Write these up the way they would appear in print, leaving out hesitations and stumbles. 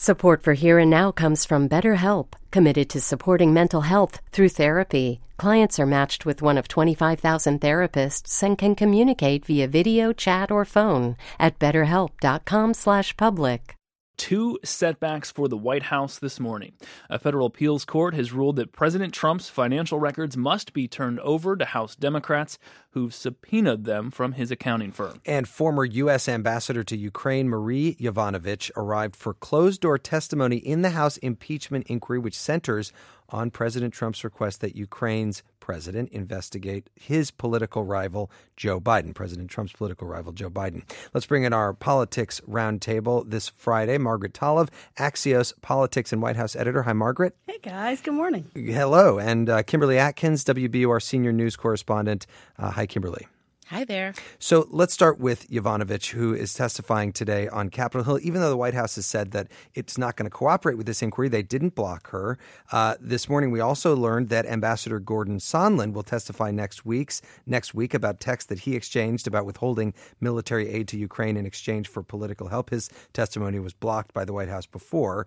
Support for Here and Now comes from BetterHelp, committed to supporting mental health through therapy. Clients are matched with one of 25,000 therapists and can communicate via video, chat, or phone at betterhelp.com/public. Two setbacks for the White House this morning. A federal appeals court has ruled that President Trump's financial records must be turned over to House Democrats who've subpoenaed them from his accounting firm. And former U.S. Ambassador to Ukraine Marie Yovanovitch arrived for closed-door testimony in the House impeachment inquiry, which centers on President Trump's request that Ukraine's president investigate his political rival, Joe Biden, President Trump's political rival, Joe Biden. Let's bring in our politics roundtable this Friday. Margaret Talev, Axios Politics and White House editor. Hi, Margaret. Hey, guys. Good morning. Hello. And Kimberly Atkins, WBUR senior news correspondent. Hi, Kimberly. Hi there. So let's start with Yovanovitch, who is testifying today on Capitol Hill. Even though the White House has said that it's not going to cooperate with this inquiry, they didn't block her. This morning, we also learned that Ambassador Gordon Sondland will testify next week about texts that he exchanged about withholding military aid to Ukraine in exchange for political help. His testimony was blocked by the White House before.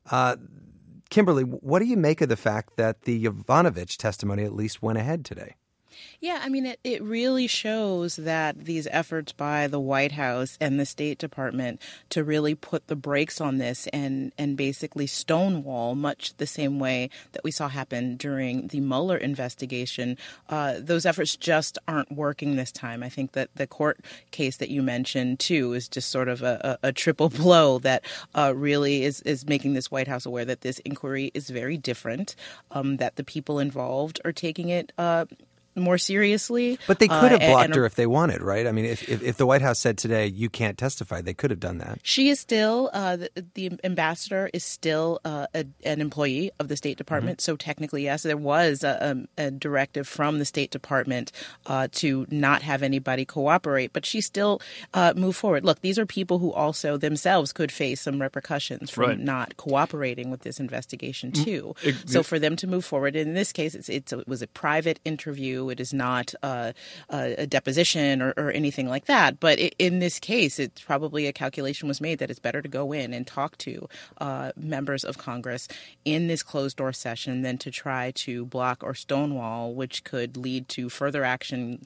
Kimberly, what do you make of the fact that the Yovanovitch testimony at least went ahead today? Yeah, I mean, it really shows that these efforts by the White House and the State Department to really put the brakes on this and basically stonewall, much the same way that we saw happen during the Mueller investigation, those efforts just aren't working this time. I think that the court case that you mentioned, too, is just sort of a triple blow that really is making this White House aware that this inquiry is very different, that the people involved are taking it more seriously. But they could have blocked her if they wanted, right? I mean, if the White House said today, you can't testify, they could have done that. She is still, the ambassador is still an employee of the State Department. Mm-hmm. So technically, yes, there was a directive from the State Department to not have anybody cooperate. But she still moved forward. Look, these are people who also themselves could face some repercussions from not cooperating with this investigation, too. So for them to move forward, in this case, it was a private interview. It is not a deposition or anything like that. But in this case, it's probably a calculation was made that it's better to go in and talk to members of Congress in this closed-door session than to try to block or stonewall, which could lead to further action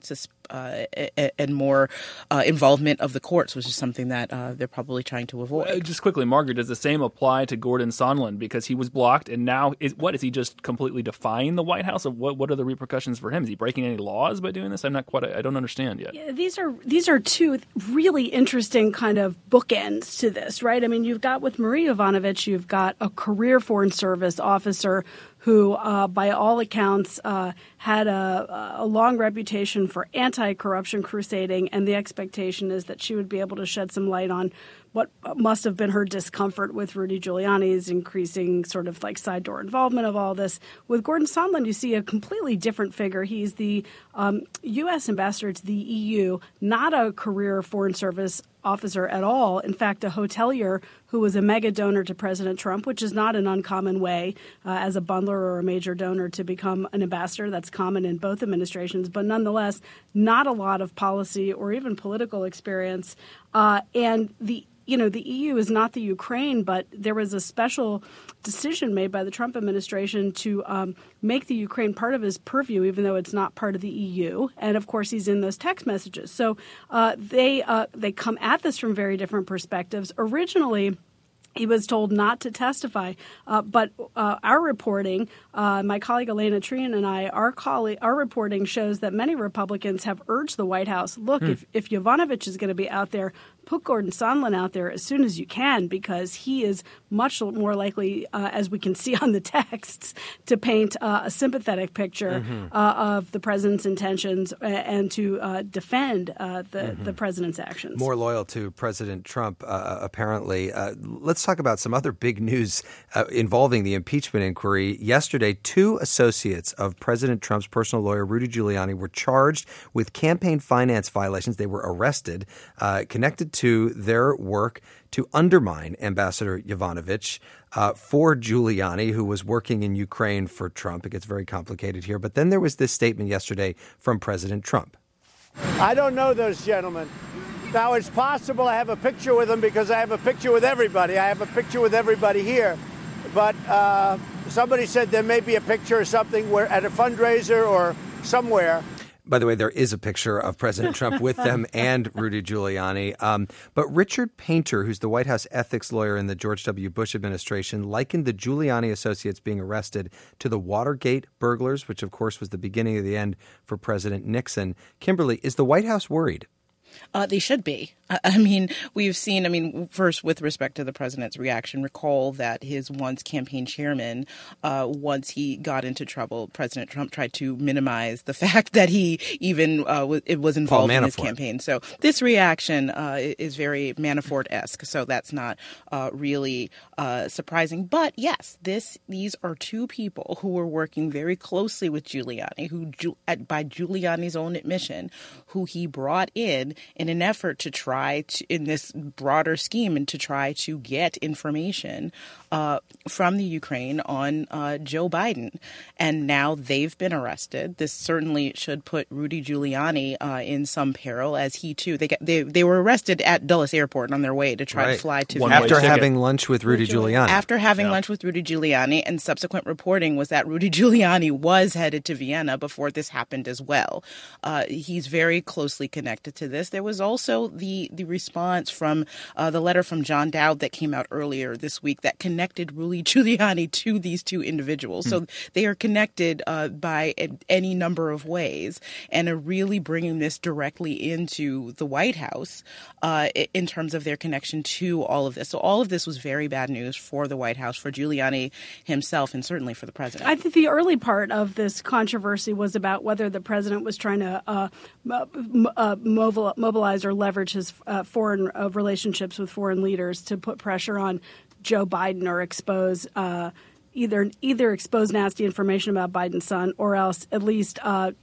and more involvement of the courts, which is something that they're probably trying to avoid. Just quickly, Margaret, does the same apply to Gordon Sondland? Because he was blocked, and now is he just completely defying the White House? Or what are the repercussions for him? Is he breaking any laws by doing this? I don't understand yet. Yeah, these are two really interesting kind of bookends to this, right? I mean, you've got with Marie Yovanovitch, you've got a career Foreign Service officer who, by all accounts, had a long reputation for anti-corruption crusading, and the expectation is that she would be able to shed some light on what must have been her discomfort with Rudy Giuliani's increasing sort of like side door involvement of all this. With Gordon Sondland, you see a completely different figure. He's the U.S. ambassador to the EU, not a career Foreign Service officer at all. In fact, a hotelier who was a mega donor to President Trump, which is not an uncommon way as a bundler or a major donor to become an ambassador. That's common in both administrations, but nonetheless, not a lot of policy or even political experience. And the EU is not the Ukraine, but there was a special decision made by the Trump administration to make the Ukraine part of his purview, even though it's not part of the EU. And, of course, he's in those text messages. So they come at this from very different perspectives. Originally, he was told not to testify, but our reporting, my colleague Elena Trian and I, our reporting shows that many Republicans have urged the White House, look, if Yovanovitch is going to be out there, put Gordon Sondland out there as soon as you can, because he is much more likely, as we can see on the texts, to paint a sympathetic picture of the president's intentions and to defend the president's actions. More loyal to President Trump, apparently. Let's talk about some other big news involving the impeachment inquiry. Yesterday, 2 associates of President Trump's personal lawyer, Rudy Giuliani, were charged with campaign finance violations. They were arrested, connected to their work to undermine Ambassador Yovanovitch for Giuliani, who was working in Ukraine for Trump. It gets very complicated here. But then there was this statement yesterday from President Trump. I don't know those gentlemen. Now, it's possible I have a picture with him because I have a picture with everybody. I have a picture with everybody here. But somebody said there may be a picture or something where at a fundraiser or somewhere. By the way, there is a picture of President Trump with them and Rudy Giuliani. But Richard Painter, who's the White House ethics lawyer in the George W. Bush administration, likened the Giuliani associates being arrested to the Watergate burglars, which, of course, was the beginning of the end for President Nixon. Kimberly, is the White House worried? They should be. We've seen, first with respect to the president's reaction, recall that his once campaign chairman, once he got into trouble, President Trump tried to minimize the fact that he even was involved in his campaign. So this reaction is very Manafort-esque. So that's not really surprising. But yes, these are two people who were working very closely with Giuliani, who, by Giuliani's own admission, who he brought in an effort to try in this broader scheme and to try to get information from the Ukraine on Joe Biden. And now they've been arrested. This certainly should put Rudy Giuliani in some peril, as he too, they were arrested at Dulles Airport on their way to try to fly to after having lunch with Rudy Giuliani. After having lunch with Rudy Giuliani, and subsequent reporting was that Rudy Giuliani was headed to Vienna before this happened as well. He's very closely connected to this. There was also the response from the letter from John Dowd that came out earlier this week that connected Rudy Giuliani to these two individuals. So they are connected by any number of ways and are really bringing this directly into the White House in terms of their connection to all of this. So all of this was very bad news for the White House, for Giuliani himself, and certainly for the president. I think the early part of this controversy was about whether the president was trying to mobilize or leverage his foreign relationships with foreign leaders to put pressure on Joe Biden or expose either expose nasty information about Biden's son or else at least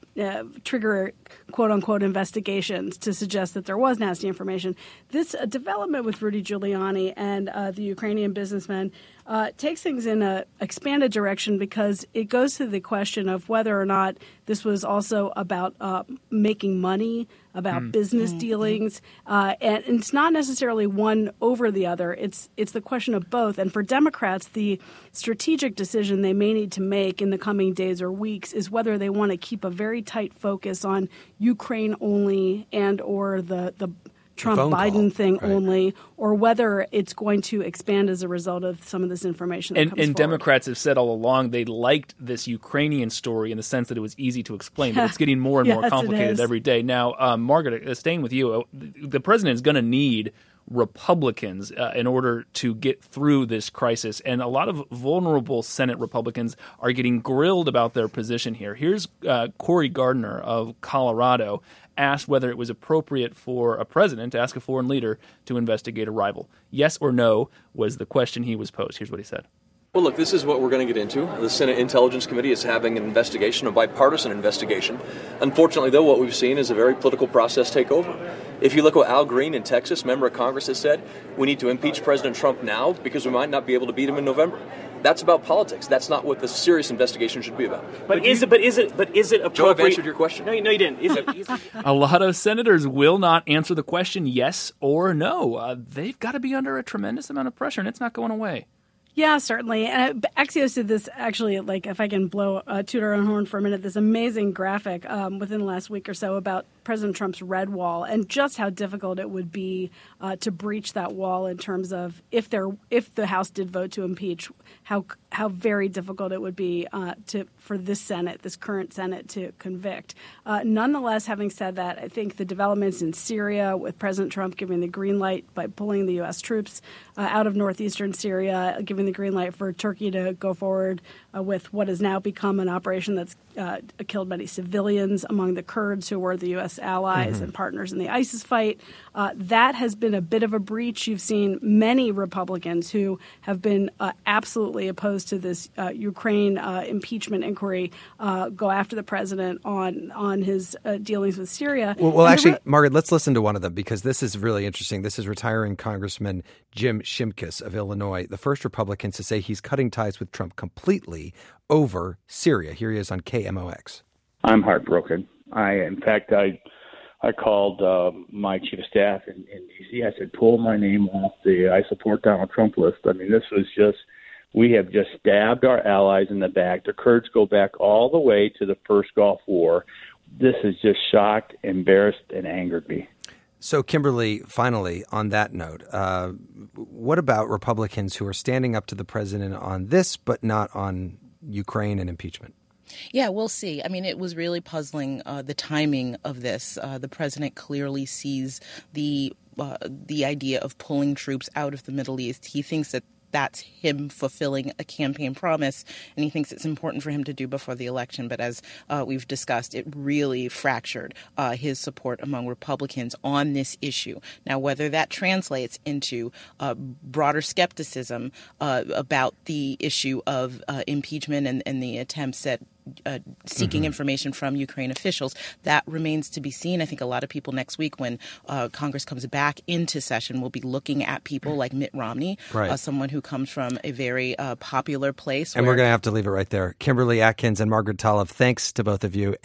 trigger quote-unquote investigations to suggest that there was nasty information. This development with Rudy Giuliani and the Ukrainian businessman takes things in an expanded direction because it goes to the question of whether or not this was also about making money, about business dealings, and it's not necessarily one over the other. It's the question of both. And for Democrats, the strategic decision they may need to make in the coming days or weeks is whether they want to keep a very tight focus on Ukraine only and or the Trump-Biden thing only, or whether it's going to expand as a result of some of this information that comes forward. And Democrats have said all along they liked this Ukrainian story in the sense that it was easy to explain, but it's getting more and more complicated every day. Now, Margaret, staying with you, the president is going to need Republicans in order to get through this crisis. And a lot of vulnerable Senate Republicans are getting grilled about their position here. Here's Cory Gardner of Colorado asked whether it was appropriate for a president to ask a foreign leader to investigate a rival. Yes or no was the question he was posed. Here's what he said. Well, look, this is what we're going to get into. The Senate Intelligence Committee is having an investigation, a bipartisan investigation. Unfortunately, though, what we've seen is a very political process take over. If you look what Al Green in Texas, member of Congress, has said, we need to impeach President Trump now because we might not be able to beat him in November. That's about politics. That's not what the serious investigation should be about. But is it appropriate? Joe, I've answered your question. No, you didn't. Is it? A lot of senators will not answer the question yes or no. They've got to be under a tremendous amount of pressure, and it's not going away. Yeah, certainly. And Axios did this actually, if I can toot our own horn for a minute, this amazing graphic within the last week or so about President Trump's red wall and just how difficult it would be to breach that wall in terms of if the House did vote to impeach, how very difficult it would be for this current Senate to convict. Nonetheless, having said that, I think the developments in Syria with President Trump giving the green light by pulling the U.S. troops out of northeastern Syria, giving the green light for Turkey to go forward with what has now become an operation that's killed many civilians among the Kurds who were the U.S. allies and partners in the ISIS fight. That has been a bit of a breach. You've seen many Republicans who have been absolutely opposed to this Ukraine impeachment inquiry go after the president on his dealings with Syria. Well, actually, Margaret, let's listen to one of them because this is really interesting. This is retiring Congressman Jim Shimkus of Illinois, the first Republican to say he's cutting ties with Trump completely over Syria. Here he is on KMOX. I'm heartbroken. I I called my chief of staff in D.C. I said, pull my name off the I support Donald Trump list. I mean, this was just, we have just stabbed our allies in the back. The Kurds go back all the way to the first Gulf War. This has just shocked, embarrassed, and angered me. So, Kimberly, finally, on that note, what about Republicans who are standing up to the president on this, but not on Ukraine and impeachment? Yeah, we'll see. I mean, it was really puzzling, the timing of this. The president clearly sees the idea of pulling troops out of the Middle East. He thinks that that's him fulfilling a campaign promise, and he thinks it's important for him to do before the election. But as we've discussed, it really fractured his support among Republicans on this issue. Now, whether that translates into broader skepticism about the issue of impeachment and the attempts at seeking information from Ukraine officials, that remains to be seen. I think a lot of people next week, when Congress comes back into session, will be looking at people like Mitt Romney, someone who comes from a very popular place. And we're going to have to leave it right there. Kimberly Atkins and Margaret Talev, thanks to both of you.